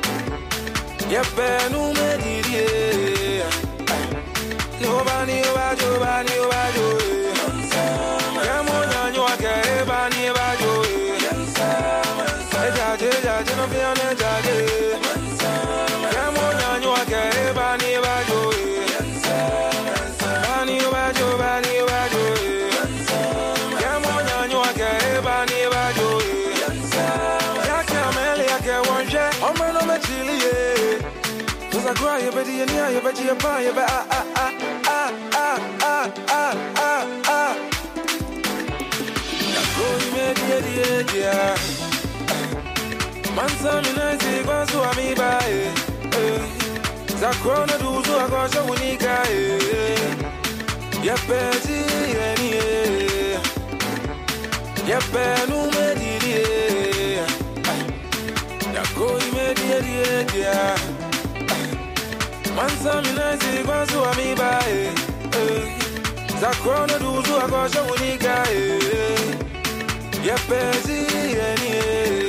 Speaker 22: Yepenu medidi. Yobani obajo, bani obajo. Yamonya nyoake, bani obajo. Ejaje, no fione jaje. Yamonya nyoake, bani obajo. Bani obajo, bani obajo. Yamonya nyoake, bani obajo. Yake amele, yake wanje. Omeno mechilie. Cause I cry, you bet you near, you bet you buy, you bet Mansami nice, Basu Amiba. Zakrona duzu akosha unika. Yepezi eni. Yepenu medidi. Nakoi medidi. Mansami nice, Basu Amiba. Zakrona duzu akosha unika. Yepezi eni.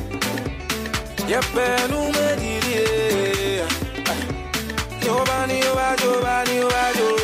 Speaker 22: Yepenu medidi. Yobani obajo, bani obajo.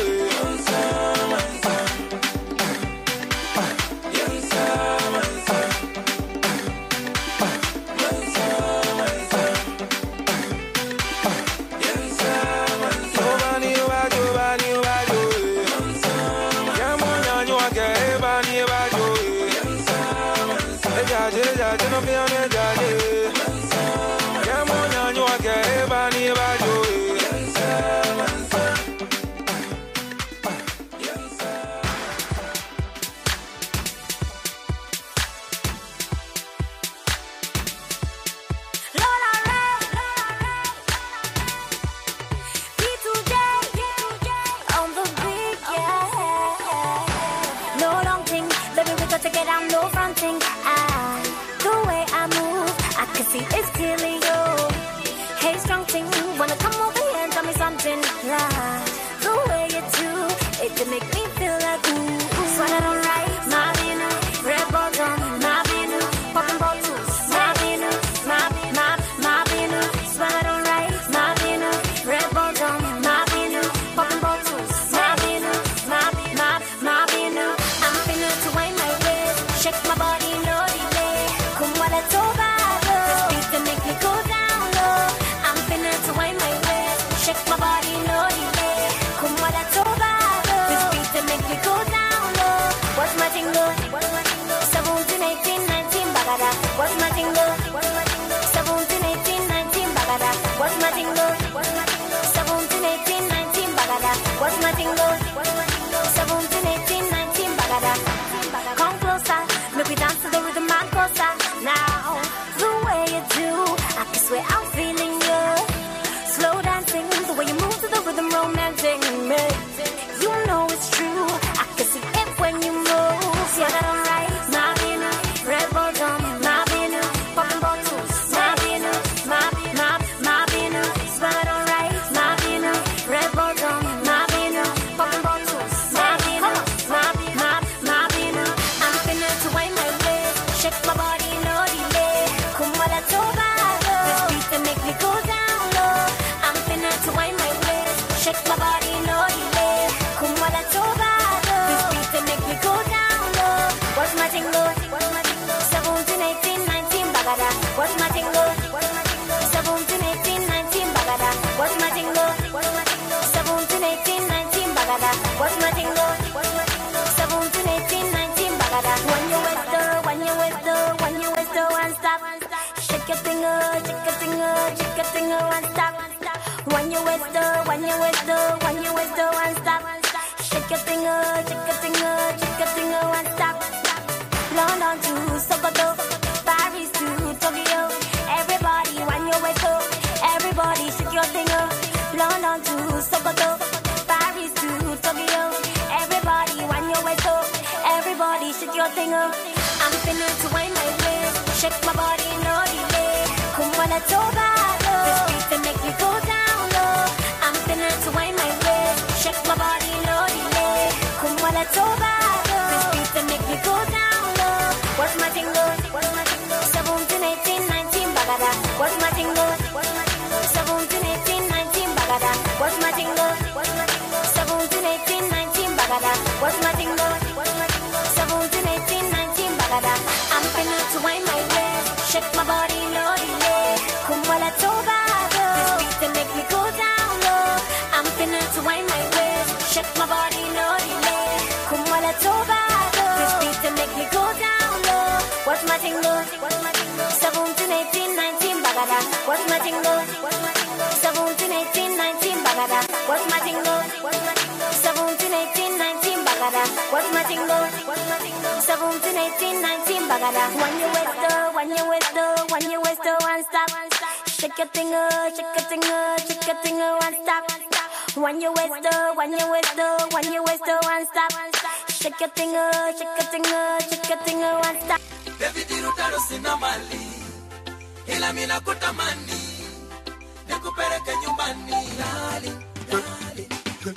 Speaker 2: It's clearly you. Hey, strong thing, wanna come over here and tell me something like the way you do it to make me feel like ooh. Swag it on right, my vino, red bottom, my vino, popping bottles, my vino, my vino. Swag it on right, my vino, red bottom, my vino, popping bottles, my vino, my vino. I'm feeling to wind my waist, shake my body, no delay. Come while it's over. Shake my body, no delay. Come while that's over. This beat to make me go down low. What's my jingle? 17, 18, 19, bagada. What's my jingle? 17, 18, 19, bagada. What's my jingle? 17, 18, 19, bagada. What's my jingle? 17, 18, 19, bagada. Come closer, make me dance to the rhythm and closer. Now, the way you do, I can swear I'm feeling you. Slow dancing, the way you move to the rhythm, romancing me. You know it's true, I can see it when you move. See that I'm right, my vino, red bottom, my vino, popping bottles, my vino, my vino. See that I'm right, my vino, red bottom, my vino, popping bottles, my vino, my vino. I'm finna to wind my waist, shake my body, no delay. Come while that's over, this beat to make me go down low. To wind my waist, shake my body, no delay. Come while that's over. This beat to make me go down low. What's my jingle? 17, 18, 19, bagada. What's my jingle? Shake your thing up, shake your thing up, shake your thing up, and stop. When you waist up, when you waist up, when you waist up, and stop. Shake your thing up, shake your thing up, shake your thing up, and stop. London to Sokoto, Paris to Tokyo. Everybody, when you waist up, everybody shake your thing up. London to Sokoto, Paris to Tokyo. Everybody, when you waist up, everybody shake your thing up. I'm finna to wind my waist, shake my body, no delay. Come on, let's over. This beat to make me go down low. I'm finna to wind my waist, shake my body, no delay. Come on, let's over. This beat to make me go down low. What's my tingle? What's my tingle? 17, 18, 19, bagada. What's my tingle? What's my tingle? 17, 18, 19, bagada. What's my tingle? What's my tingle? 17, 18, 19, bagada. What's my tingle? What's my tingle? 17, 18, 19, bagada. I'm finna to wind my waist, shake my body, no delay. Come on, let's over. This beat to make me go down low. I'm finna to wind my waist, shake my body, no delay. Come on, let's over. This beat to make me go down low. What's my tingle? What's my tingle? 17, 18, 19, bagada. What's my tingle? What's my tingle? 17, 18, 19, bagada. What's my tingle? What's my tingle? 17, 18, 19, bagada. What's my tingle? What's my tingle? 17, 18, 19, bagada. When you waist up, when you waist up, when you waist up, and stop. Shake your thing up, shake your thing up, shake your thing up, and stop. When you waist up, when you waist up, when you waist up, and stop. Shake your thing up, shake your thing up, shake your thing up, and stop.
Speaker 22: David Rutaro sina mali, ila mina kutamani, nikupeleke nyumbani, darling, darling.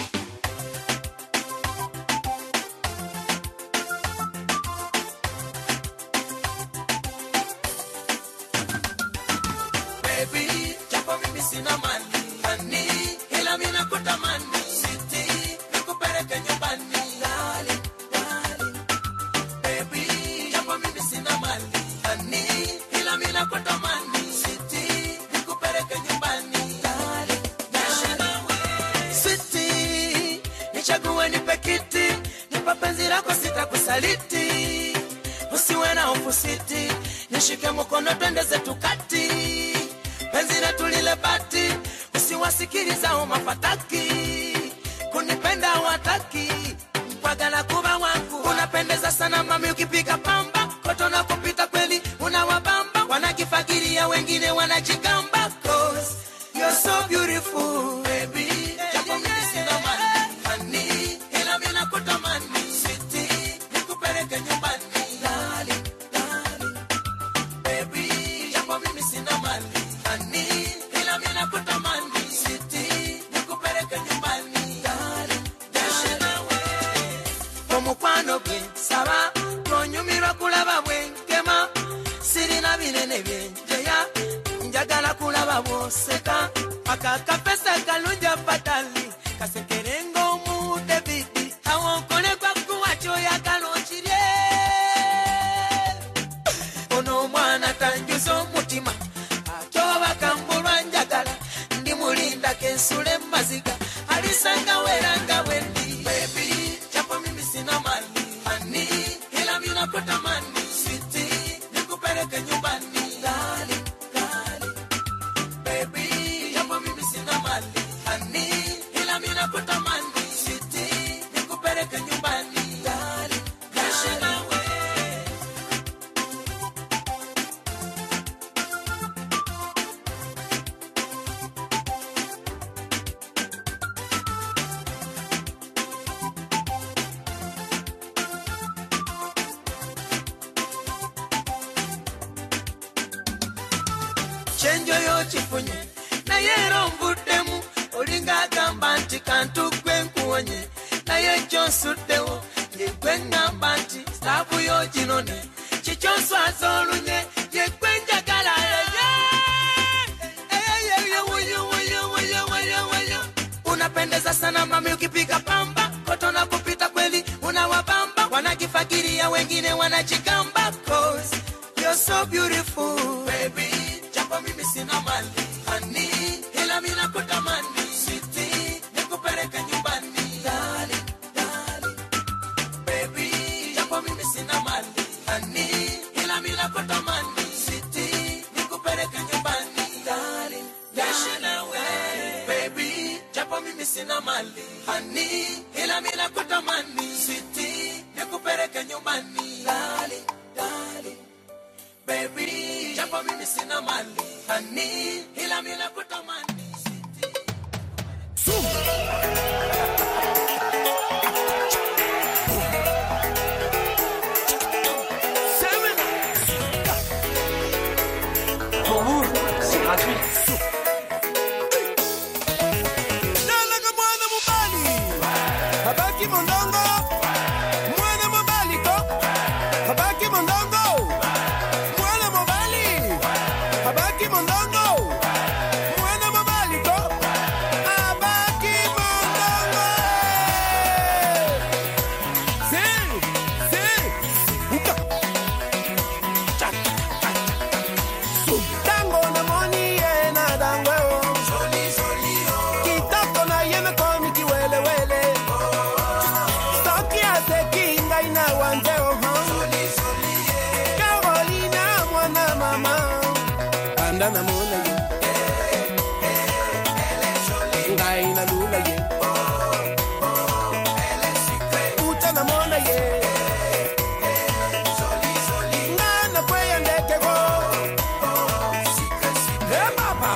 Speaker 22: Baby, japo mimi sina mali, ani, ila mina kutamani, siti, nikupeleke nyumbani, darling, darling. Baby, japo mimi sina mali, ani, ila mina kutamani, siti, nikupeleke nyumbani, darling, darling. Siti, nichague nipe kiti, nipa penzi lako sitakusaliti. Usiwe na hofu siti, nishike mkono twende zetu kati. Penzi letu lile bati, usiwasikiliza mafataki. Kunipenda wataki, mpagala kuba wangu. Unapendeza sana mami ukipika pamba, koto na kupita kweli unawabamba. Wanakifakiria wengine wanajigamba, cause you're so beautiful, baby. Japo mimi sina mali, honey, ila mina kutamani, sweetie, nikupeleke nyumbani, darling, darling. Baby, japo mimi sina mali, honey, ila mina kutamani, sweetie, nikupeleke nyumbani, darling, darling. Omukwano gwe saba, tonyumirwa kulaba bwenkema, sirina binene byenjeya, njagala kulaba bwoseka, akakapesa kalunja patali, kasekerengo mu David, awonkole kwa kuwacho ya kalochire. Ono mwana tanjuzo mutima, achoba kambulwa njagala, ndi mulinda kensule maziga, alisanga weranga wendi. Baby, japo mimi sina mali, ani, ila mina kutamani, sweetie, nikupeleke nyumbani, darling, darling. Baby, japo mimi sina mali, ani, ila mina kutamani, sweetie, nikupeleke nyumbani, darling, darling. Chenjo yo chifunye, na yero mbudemu, olinga gamba nti kantu kwenkuonye, na ye chonsudewo, ye kwengamba nti stafu yo jinone, chichonsu azolunye, ye kwenjagala, unapendeza sana mami ukipika pamba, koto na kupita kweli unawabamba, wanakifakiria wengine wanajigamba, cause you're so beautiful, baby. Japo mimi sina mali, honey, ila mina kutamani, sweetie, nikupeleke nyumbani, darling, darling. Baby, japo mimi sina mali, honey, ila mina kutamani, sweetie, nikupeleke
Speaker 3: sina mali hani ila mina kutamani sweetie nikupeleke nyumbani dali dali baby japo mimi sina mali hani ila mina kutamani
Speaker 5: Pour vous, c'est gratuit.
Speaker 3: Habaki mondongo mwana mobali ko habaki mondongo mwana mobali habaki mondongo mwana mobali ko habaki mondongo uka tango na moni na dangwe soli soli kitoko na yeme komi kiwele wele ina wanzeo soli soli Carolina mwana mama anda na mona ye elle est jolie ngai na lula ye elle est secret uta na mona ye soli soli nana kwaya ndeke go secret secret papa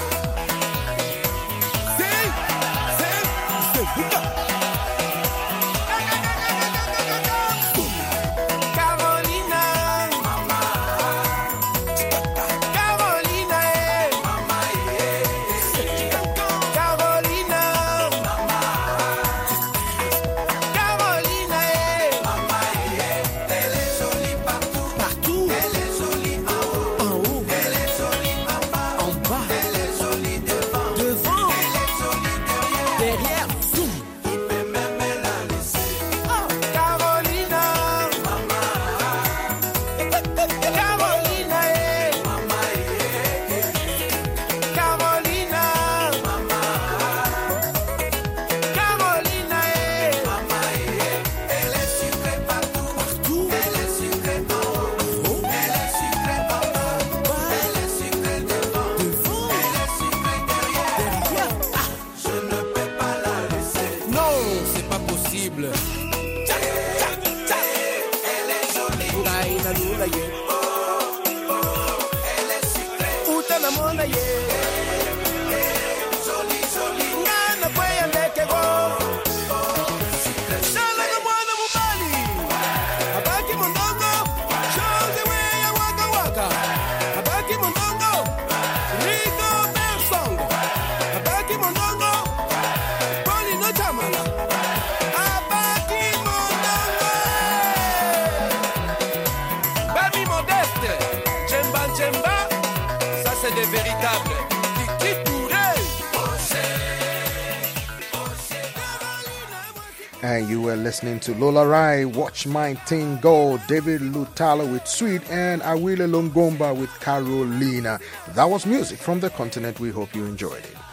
Speaker 7: And you were listening to Lola Rai, Watch My Thing Go, David Lutalo with Sweet, and Awile Longomba with Carolina. That was music from the continent. We hope you enjoyed it.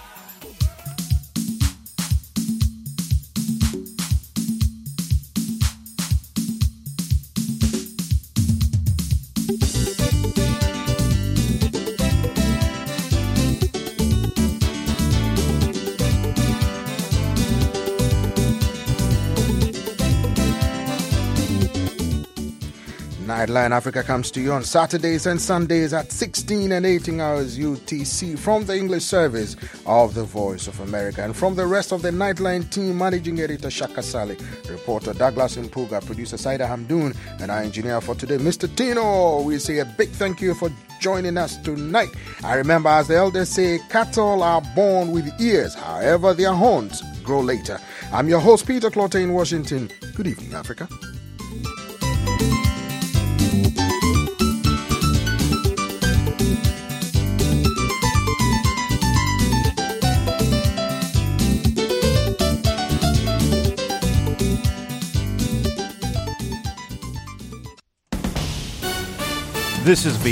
Speaker 7: Nightline Africa comes to you on Saturdays and Sundays at 16 and 18 hours UTC from the English service of the Voice of America. And from the rest of the Nightline team, managing editor Shaka Saleh, reporter Douglas Mpuga, producer Saida Hamdoun, and our engineer for today, Mr. Tino. We say a big thank you for joining us tonight. I remember, as the elders say, cattle are born with ears, however their horns grow later. I'm your host, Peter Clotter in Washington. Good evening, Africa.
Speaker 1: This is